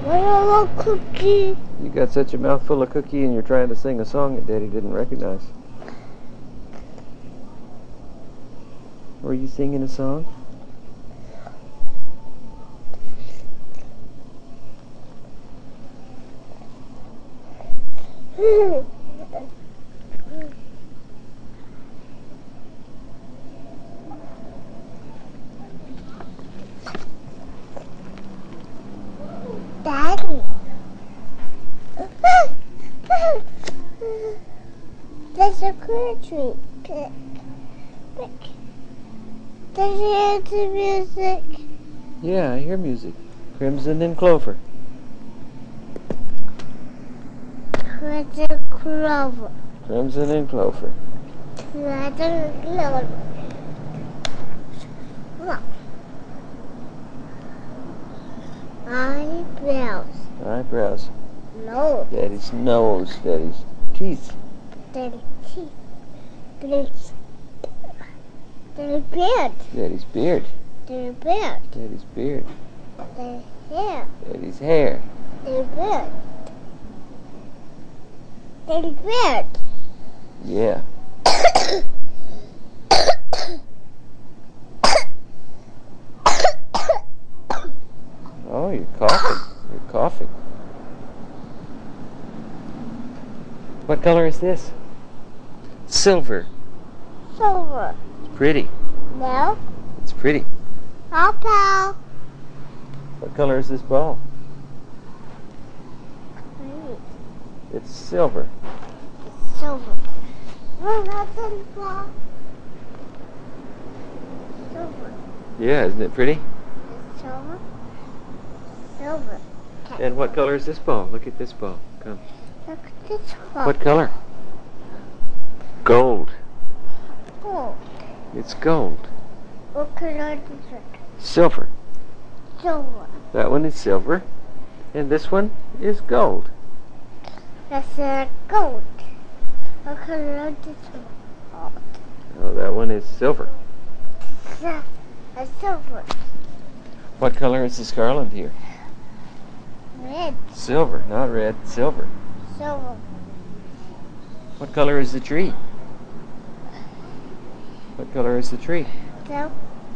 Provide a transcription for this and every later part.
What a cookie. You got such a mouthful of cookie and you're trying to sing a song that Daddy didn't recognize. Were you singing a song? Daddy. There's a country. Look. Does you hear the music? Yeah, I hear music. Crimson and Clover. Crimson Clover. Crimson and Clover. Crimson Clover. Look. Eyebrows. Eyebrows. Nose. Daddy's nose. Daddy's teeth. Daddy's teeth. Daddy's beard. Daddy's beard. Daddy's beard. Daddy's beard. Daddy's hair. Daddy's hair. Daddy's beard. Daddy's beard. Yeah. Oh, you're coughing. You're coughing. What color is this? Silver. Silver. It's pretty. No. It's pretty. Purple. What color is this ball? Green. It's silver. Silver. Oh, that's a ball. Silver. Yeah, isn't it pretty? Silver. Silver. And what color is this ball? Look at this ball. Come. Look at this one. What color? Gold. Gold. It's gold. What color is it? Silver. Silver. That one is silver. And this one is gold. That's a gold. What color is this one? Gold. Oh, that one is silver. A silver. What color is this garland here? Red. Silver, not red. Silver. Silver. What color is the tree? What color is the tree? Silver.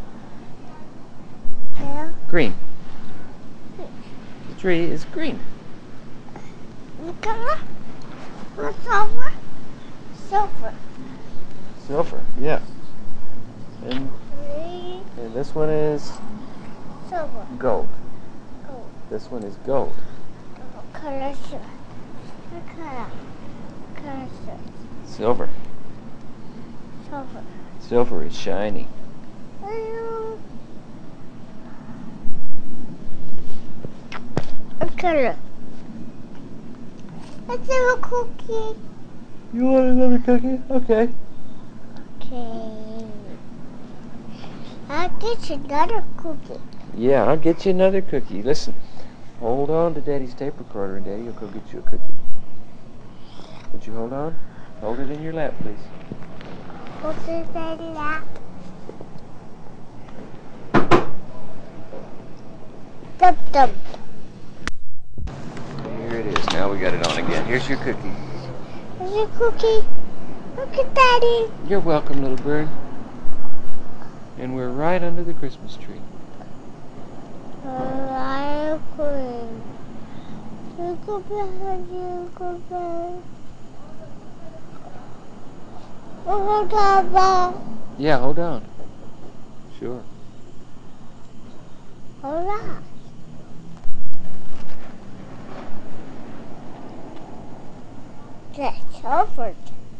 Green. The tree is green. What color? What's silver? Silver. Silver, yeah. And Green. this one is Silver. gold. Gold. This one is gold. What color is it? What color? What color is it? Silver. Silver. Silver is shiny. What color? Let's have a cookie. You want another cookie? Okay. Okay. I'll get you another cookie. Yeah, I'll get you another cookie. Listen, hold on to Daddy's tape recorder and Daddy will go get you a cookie. Would you hold on? Hold it in your lap, please. What is that lap? Dum dum. Here it is. Now we got it on again. Here's your cookie. Here's your cookie. Look at Daddy. You're welcome, little bird. And we're right under the Christmas tree. Ice cream. Jingle bell, jingle bell. Hold on, bell. Yeah, hold on. Sure. Hold on. That's over.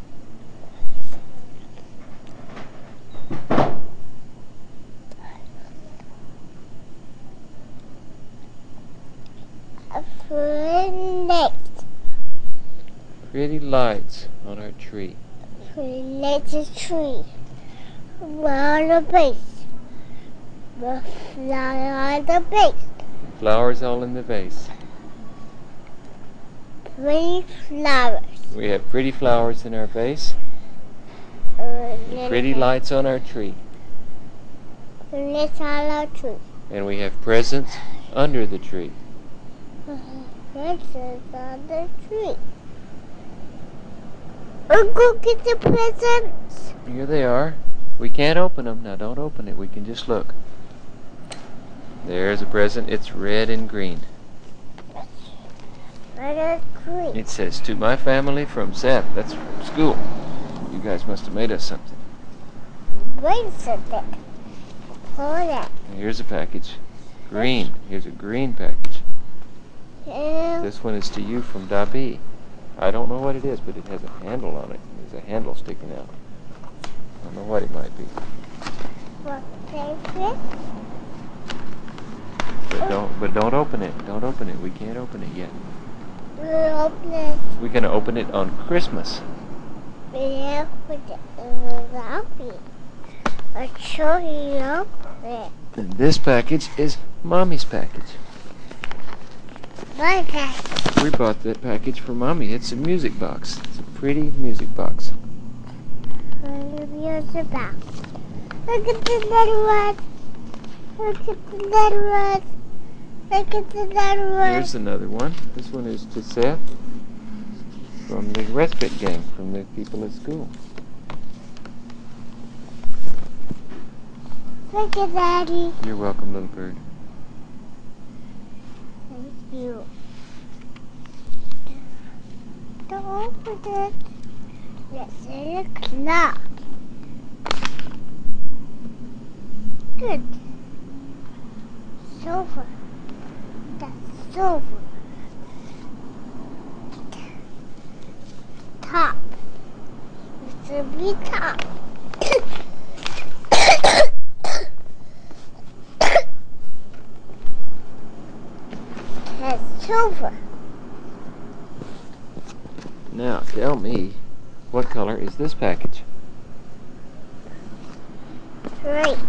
Next. Pretty lights on our tree. Next is tree. On the base. The flower on the base. Flowers all in the vase. Pretty flowers. We have pretty flowers in our vase. Pretty lights on our tree. Lights on our tree. And we have presents under the tree. This is on the tree. I'll go get the presents. Here they are. We can't open them. Now don't open it. We can just look. There's a present. It's red and green. Red and green. It says, "To my family from Seth." That's from school. You guys must have made us something. Wait something. Hold it. Here's a package. Green. Here's a green package. And This one is to you from Dabi. I don't know what it is, but it has a handle on it. There's a handle sticking out. I don't know what it might be. what favorite? But don't open it. Don't open it. We can't open it yet. We'll open it. We're gonna open it on Christmas. We'll put it in the lobby. I'll show you it. And this package is Mommy's package. My package. We bought that package for Mommy. It's a music box. It's a pretty music box. Here's the box. Look at the little one. Look at the little one. Look at the little one. Here's another one. This one is to Seth from the respite gang, from the people at school. Look at Daddy. You're welcome, little bird. Thank you. Don't open it. It's in a clock. Good. Silver. That's silver. Top. It's a big top. That's silver. Now, tell me, what color is this package? Great.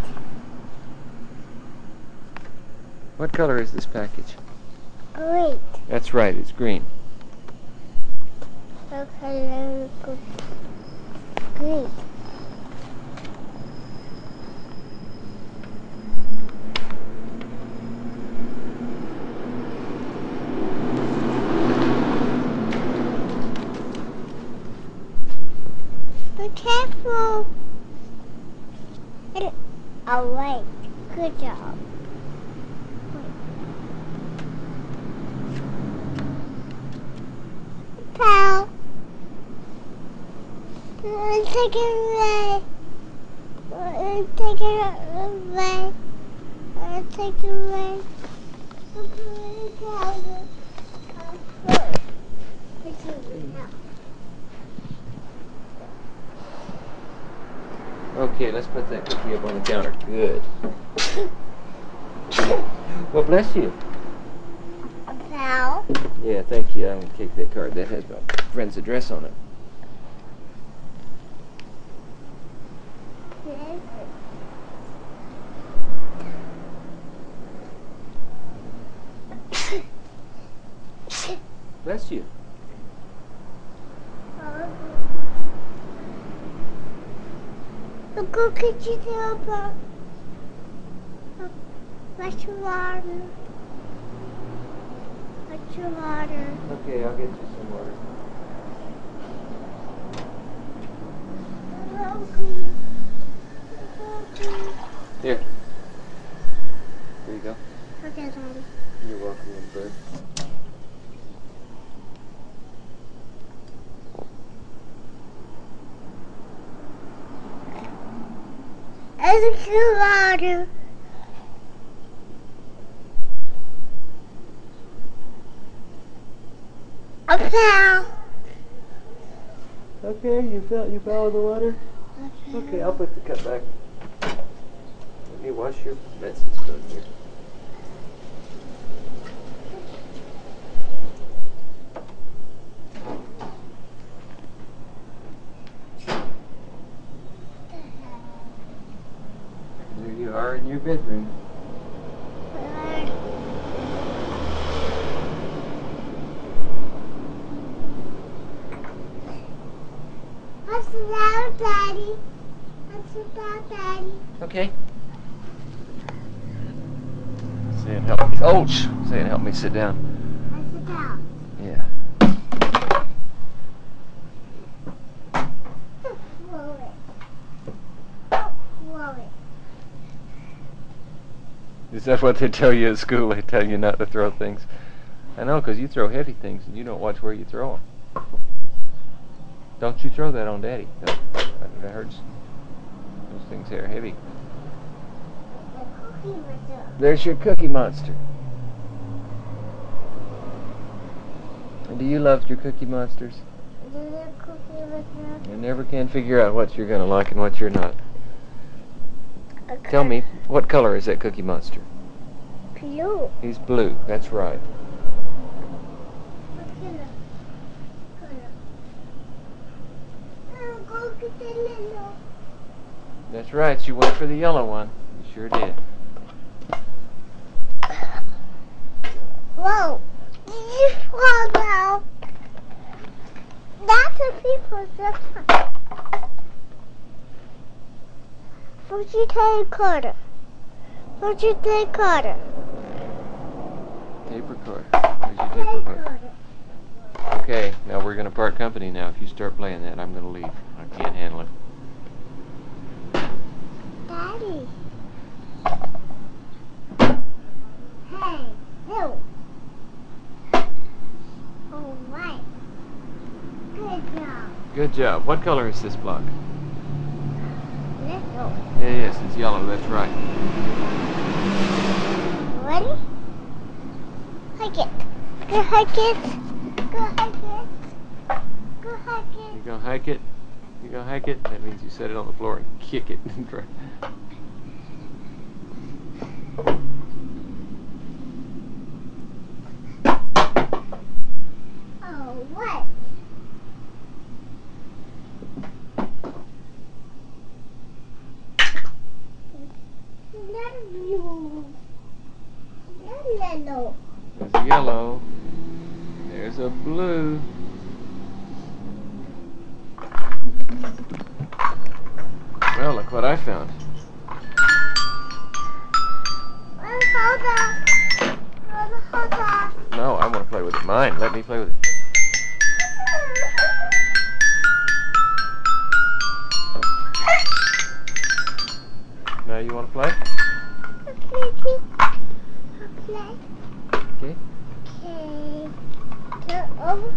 What color is this package? Great. That's right, it's green. Okay, great. Be careful. All right. Good job. Pal. Take it away. Take it away. Take it away. Okay, let's put that cookie up on the counter. Good. Well, bless you. Pal. Yeah, thank you. I'm going to take that card. That has my friend's address on it. Bless you. Go get you the what's your water? What's your water? Okay, I'll get you some water. Here. There you go. Okay, Daddy. You're welcome, little bird. It's your water. A pal. Okay, you fell in the water? Okay, I'll put the cup back. Let me wash your medicine spoon here. There you are in your bedroom. What's about Daddy? What's about Daddy? Okay. Saying help me. Ouch! Saying help me sit down. Is that what they tell you at school? They tell you not to throw things. I know, 'cause you throw heavy things and you don't watch where you throw them. Don't you throw that on Daddy. That hurts. Those things are heavy. The Cookie Monster. There's your Cookie Monster. Do you love your Cookie Monsters? The Cookie Monster. You never can figure out what you're going to like and what you're not. Tell me, what color is that Cookie Monster? Blue. He's blue. That's right. What color? Color. Go get the yellow. That's right. You went for the yellow one. You sure did. Whoa. You fall down. That's a people zip. What'd you take, Carter? What'd you take, Carter? Tape recorder. Where's your tape recorder? Okay, now we're going to part company now. If you start playing that, I'm going to leave. I can't handle it. Daddy. Hey, no. All right. Good job. Good job. What color is this block? Little. Yes, it's yellow. That's right. Ready? Hike it. Go hike it. Go hike it. Go hike it. You gonna hike it? You gonna hike it? That means you set it on the floor and kick it. Oh, what? Not blue. Not yellow. There's a yellow. There's a blue. Well, look what I found. Hold on. Hold on. No, I want to play with it. Mine. Let me play with it. Now you want to play? Okay. Okay. Okay. Turn over.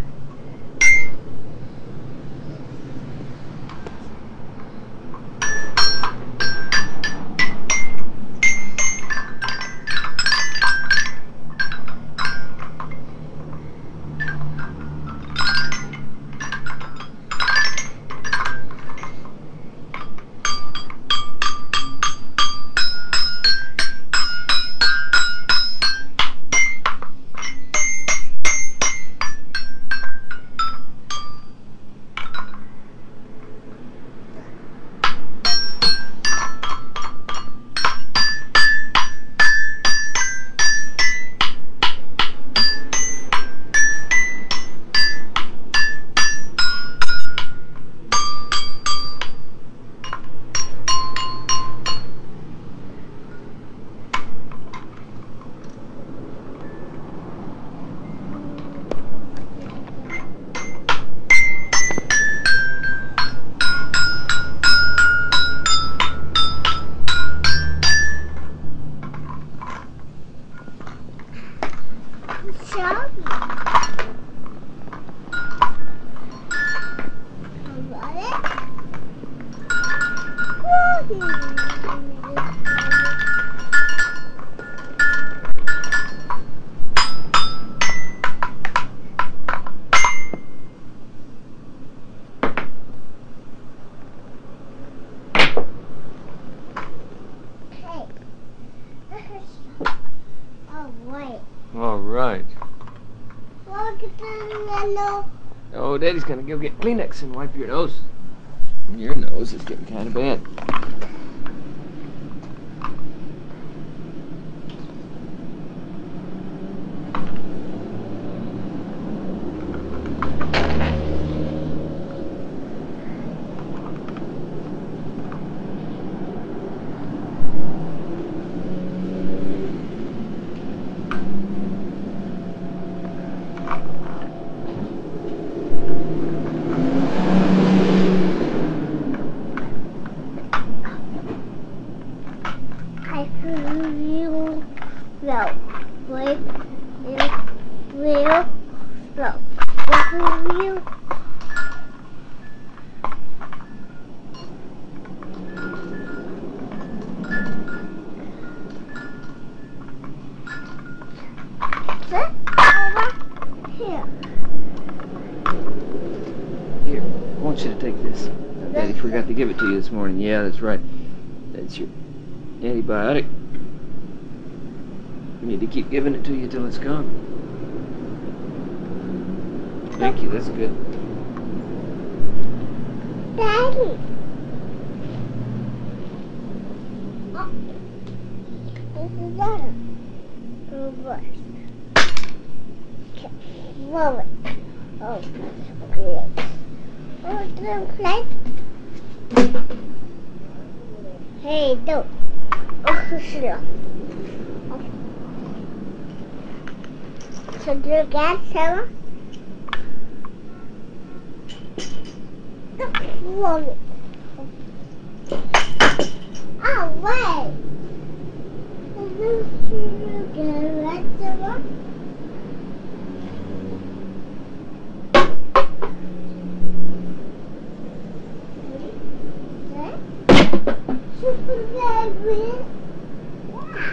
All right. Look at the yellow. Oh, Daddy's gonna go get Kleenex and wipe your nose. Your nose is getting kind of bad. like real slow. Like real slow. Like real. Sit over here. Here, I want you to take this. Daddy forgot to give it to you this morning. Yeah, that's right. That's your antibiotic. We need to keep giving it to you till it's gone. Thank you, that's good. Daddy. Oh. This is better. Reverse. Okay, roll it. Oh, great. Oh, don't play. Hey, don't. Oh, slow. So do you get Sarah? Roll it. Oh, wait. Do you get Sarah? Super baby. Yeah.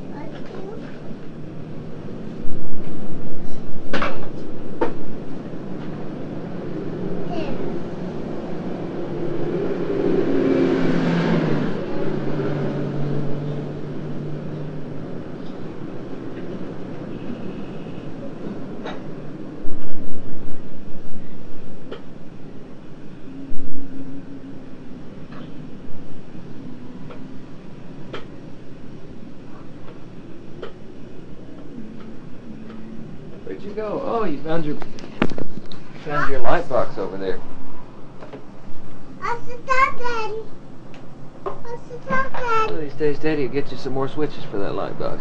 Where'd you go? Oh, you found your light box over there. What's the top, Daddy? What's the top, One Daddy? of these days, Daddy will get you some more switches for that light box.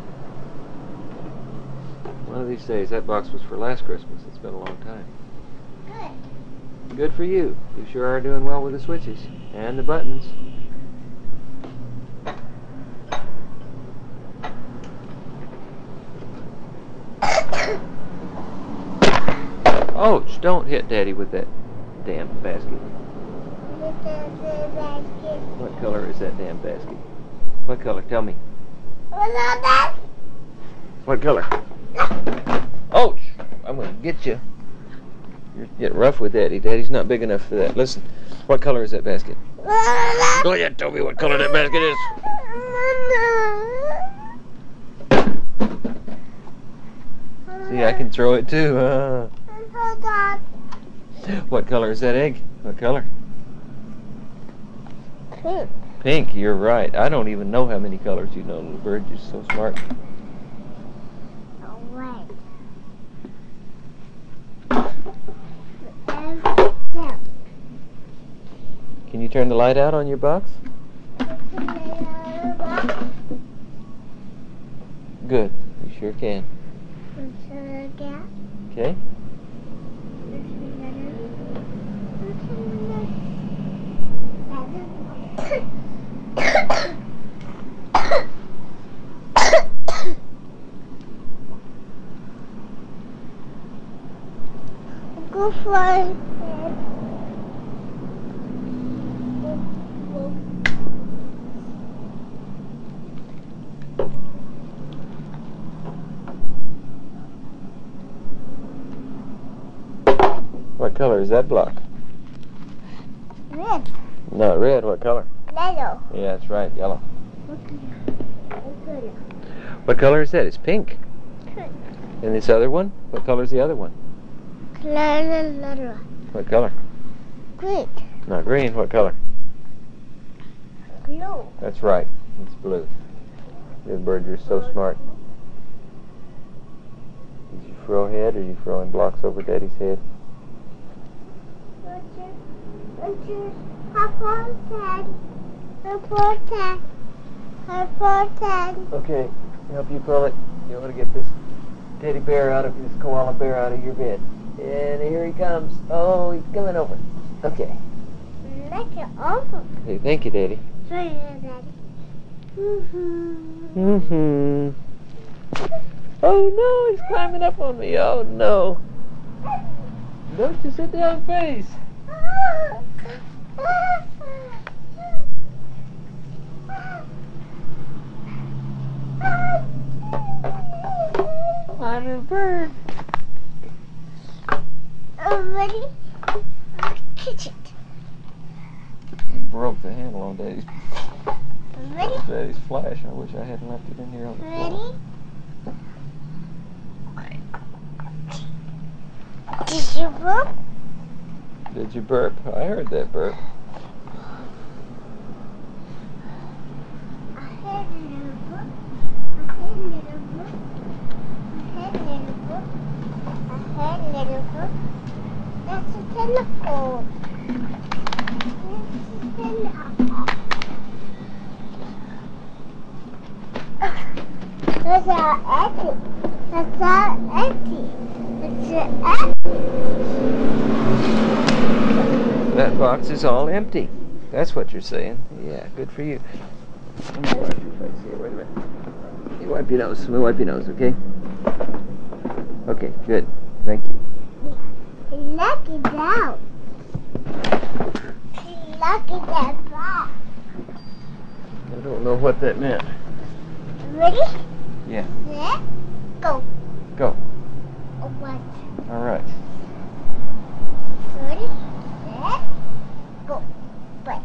One of these days, that box was for last Christmas. It's been a long time. Good. Good for you. You sure are doing well with the switches and the buttons. Ouch, don't hit Daddy with that damn basket. What color is that damn basket? What color? Tell me. What color? Ouch! I'm gonna get you. You're getting rough with Daddy. Daddy's not big enough for that. Listen, what color is that basket? Go ahead, tell me what color that basket is. See, I can throw it too. What color is that egg? What color? Pink. Pink, you're right. I don't even know how many colors you know, little bird. You're so smart. Red. Can you turn the light out on your box? Good. You sure can. Okay. Go fly. What color is that block? Red. Not red. What color? Yellow. Yeah, that's right. Yellow. What color is that? It's pink. And this other one? What color is the other one? What color? Green. Not green. What color? Blue. That's right. It's blue. Good bird, you're so smart. Did you throw head or are you throwing blocks over Daddy's head? Okay, help you pull it. You want to get this teddy bear out of this koala bear out of your bed. And here he comes. Oh, he's coming over. Okay. Make it over. Hey, thank you, Daddy. Sorry, Daddy. Mm-hmm. Oh no, he's climbing up on me. Oh no. Don't you sit down, face. My little bird. Ready? Catch it. Broke the handle on Ready? Daddy's flash. I wish I hadn't left it in here on the floor. Ready? Did you burp? Did you burp? I heard that burp. I heard a little burp. I heard a little burp. I heard a little burp. I heard a little burp. That's a telephone. That's a telephone. That's our empty. That's our empty. That's our empty. That box is all empty. That's what you're saying. Yeah, good for you. Let me wipe your face here. Wait a minute. You wipe your nose. Let me wipe your nose, okay? Okay, good. Thank you. Look it down. Look at that box. I don't know what that meant. Ready? Yeah. Set. Go. Go. Oh, what? All right. Ready? Set. Go. Play.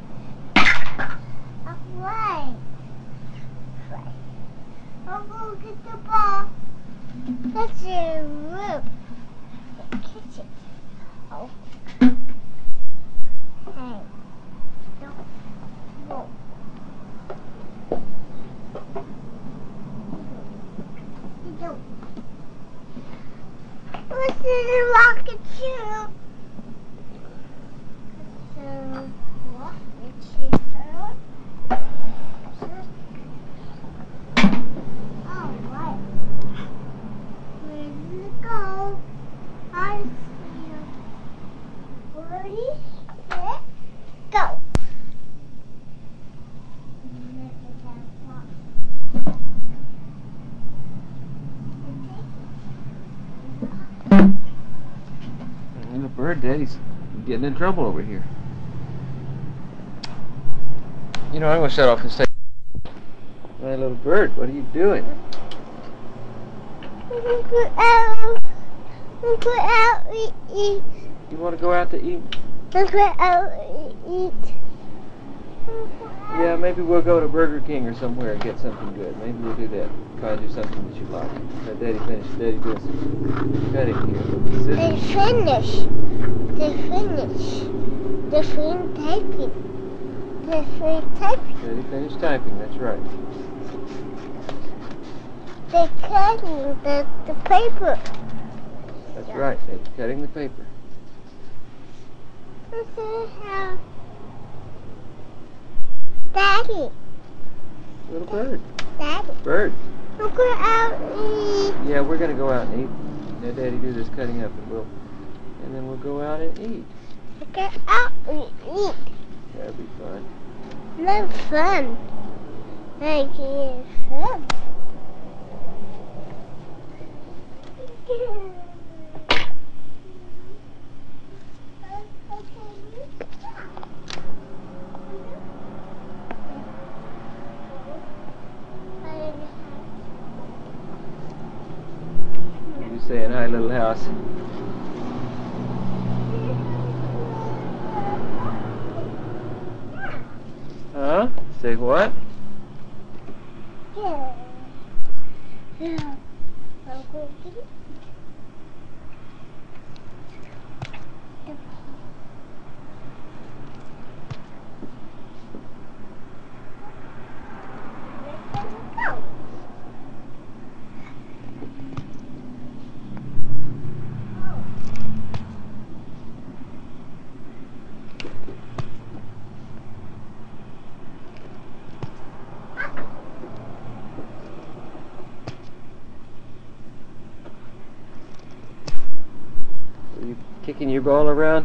Alright. Play. I'll go get the ball. That's a room. Catch it. Oh. Hey. Don't. Whoa. Don't. What's in the rocket ship? Rocket ship. Oh, right. Where does it go? I see you. Ready, set, go. Little bird, Daddy's getting in trouble over here. You know, I'm going to shut off and say, my little bird, what are you doing? Go out. Go out and eat. You want to go out to eat? Go out and eat. Yeah, maybe we'll go to Burger King or somewhere and get something good. Maybe we'll do that. Find you something that you like. Let Daddy finish. Daddy doing some cutting here. They finish. They finish. They finish typing. They finish typing. Daddy finished typing, that's right. They cutting the paper. That's right, Daddy's cutting the paper. This is how Daddy. Little bird. Daddy. Bird. We'll go out and eat. Yeah, we're going to go out and eat. Let Daddy do this cutting up and then we'll go out and eat. We'll go out and eat. That'll be fun. No fun. Like it's fun. You saying hi, little house. Huh? Say what? Yeah. Yeah. I'll go get it. Are you kicking your ball around?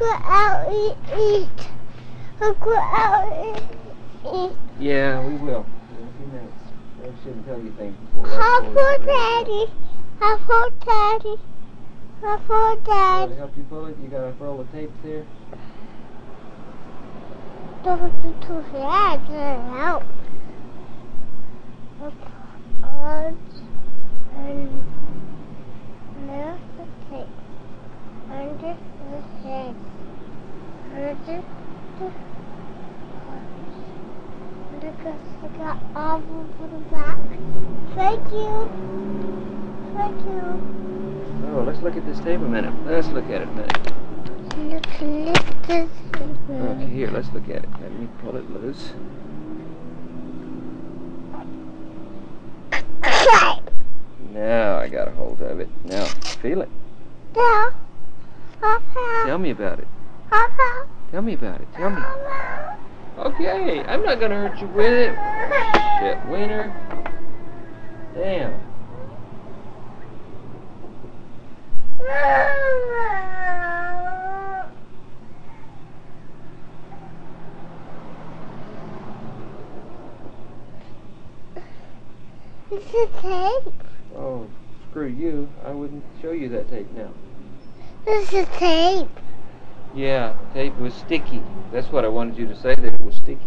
go out and eat. I'll go out and eat. Yeah, we will. In a few minutes. I shouldn't tell you things before. How for Daddy? How for Daddy? How for To Daddy? help you pull it, you got a roll of tape there. Don't be too fast. Help. And there's the tape. Under the head. Under the because I got all over the back. Thank you. Thank you. Oh, let's look at this tape a minute. Let's look at it a minute. Look at this. Okay, here, let's look at it. Let me pull it loose. Now I got a hold of it. Now, feel it. Yeah. Tell me about it. Papa. Tell me about it. Tell me. Okay, I'm not gonna hurt you with it. Shit, winner. Damn. It's a tape. Oh, screw you. I wouldn't show you that tape now. It's a tape. Yeah, tape was sticky. That's what I wanted you to say, that it was sticky.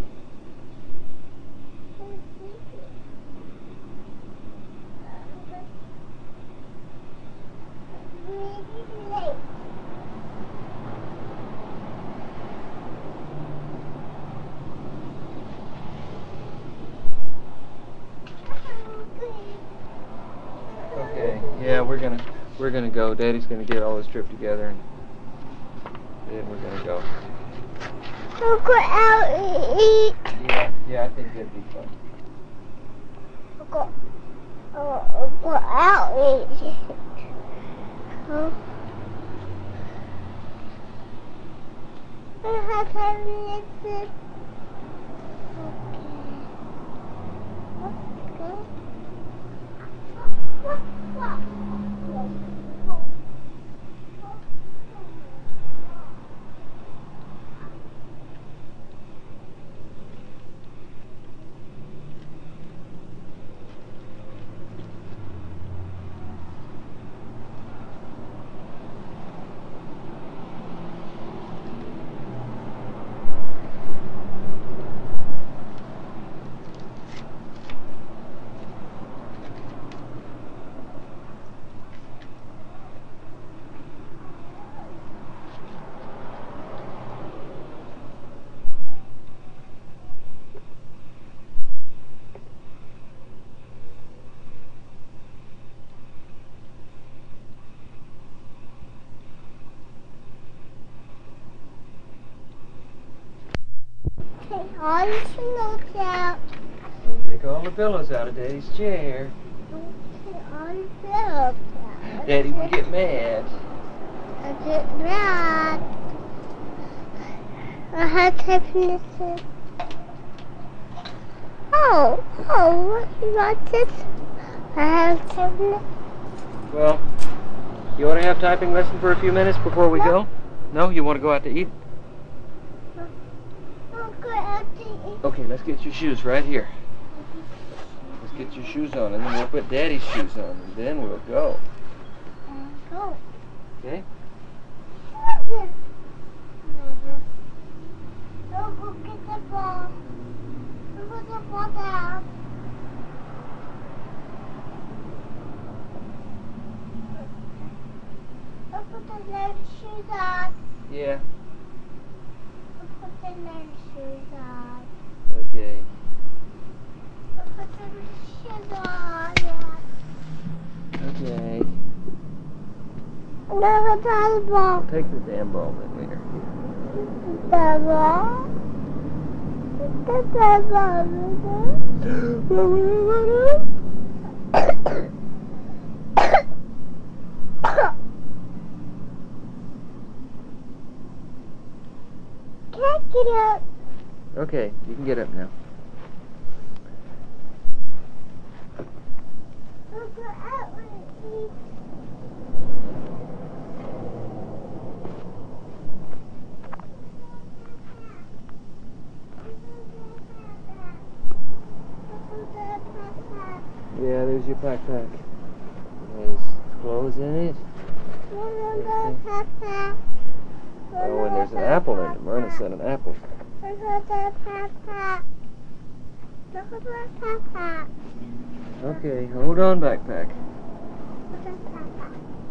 Okay, yeah, we're gonna go. Daddy's gonna get all this trip together, and then we're gonna go. We'll go out and eat. Yeah, I think that'd be fun. We'll go out and eat. I have 10 minutes. Take all the pillows out. Don't take all the pillows out of Daddy's chair. Take all the pillows out. Daddy will get mad. I get mad. I have 10 minutes. Oh, what you want this? I have 10 minutes. Well, you want to have typing lesson for a few minutes before we go? No? You want to go out to eat? I'll go out to eat. Okay, let's get your shoes right here. Let's get your shoes on, and then we'll put Daddy's shoes on, and then we'll go. Go. Okay? Don't go get the ball. Don't put the ball down. Don't put the learn shoes on. Yeah. Don't put the learn shoes on. Okay. Don't put the shoes on. Yeah. Okay. Never got the ball. Take the damn ball then later. The ball. The ball. Can't get up. Okay, you can get up now. We'll go out and eat. Yeah, there's your backpack. There's clothes in it. Papa. Oh, and there's an apple in it. Myrna said an apple. Look at the papa. Look at the papa. Okay, hold on, backpack. Look at papa.